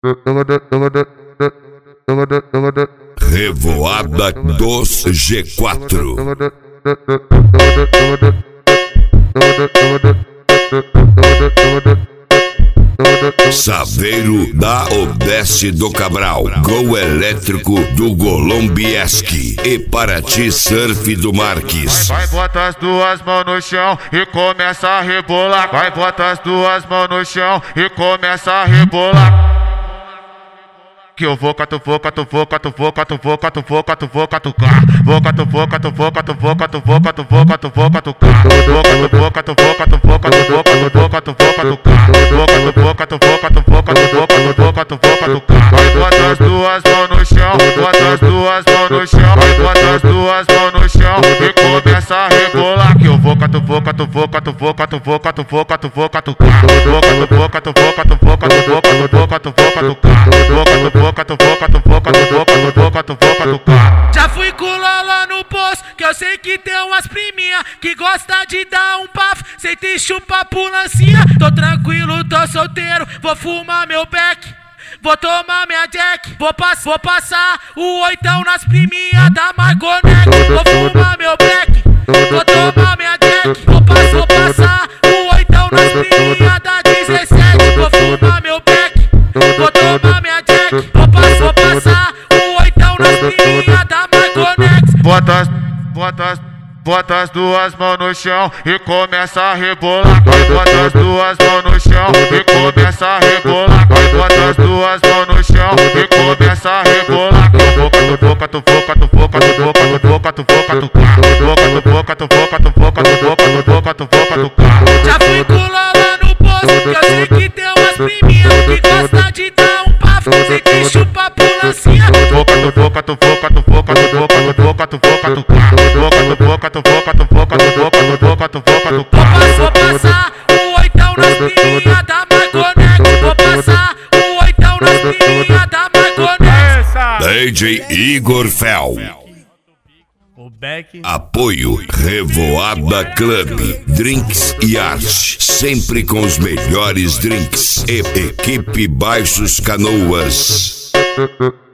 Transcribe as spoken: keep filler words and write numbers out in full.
Revoada dos G quatro. Saveiro da Odesse do Cabral, Gol Elétrico do Golombieski e Paraty Surf do Marques. Vai, bota as duas mãos no chão e começa a rebolar. Vai, bota as duas mãos no chão e começa a rebolar. Que eu vou catuvar, catuvar, catuvar, catuvar, catuvar, catuvar, catucar. Vou catuvar, catuvar, catuvar, catuvar, catuvar, catuvar, catucar. Vou catuvar, catuvar, catuvar, catuvar, catuvar, catuvar, catucar. Vou catuvar, catuvar, catuvar, catuvar, catuvar, catuvar, catucar. Vai, bota as duas mãos no chão, bota as duas mãos no chão, vai, bota as duas mãos no chão e começa a rebolar. Que eu vou catuvar, catuvar, catuvar, catuvar, catuvar, catuvar, catucar. Vou catuvar, catuvar, catuvar, catuvar, catuvar, catuvar, catucar. Vou catuvar, catuvar, catuvar, catuvar, catuvar, catuvar, catucar. Já fui com Lola no poço, que eu sei que tem umas priminha que gosta de dar um bafo, senta e chupa pulancinha. Tô tranquilo, tô solteiro, vou fumar meu beck, vou tomar minha jack, vou, pass vou passar o oitão nas priminhas da Margonec. Vou fumar meu beck, vou tomar minha jack, vou, pass vou passar o oitão nas priminhas da dezessete. Vou fumar meu beck, vou tomar minha jack, vou, pass vou passar o oitão nas priminhas da Margonec. Bota as, bota as, bota as duas mãos no chão e começa a rebolar. Vai, bota as duas mãos no chão e começa a rebolar. Vai, bota as duas mãos no chão e começa a rebolar. Eu vou catuvar, catuvar, catuvar, catuvar, catuvar, catuvar, catucar. Vou catuvar, catuvar, catuvar, catuvar, catuvar, catuvar, catucar. Já fui com Lola no poço, que eu sei que tem umas priminha que gosta de dar um bafo, senta e chupa pulancinha. Vou catuvar, catuvar, catuvar, catuvar, catuvar, catuvar, catucar. Vou catuvar, catuvar, catuvar, catuvar, catuvar, catuvar, catucar. Vou passar o oitão nas priminhas da Margonec. Vou passar o oitão nas priminhas da Margonec. D J Igor Fel. Apoio Revoada Club, Drinks e Arte, sempre com os melhores drinks. E Equipe Baixos Canoas.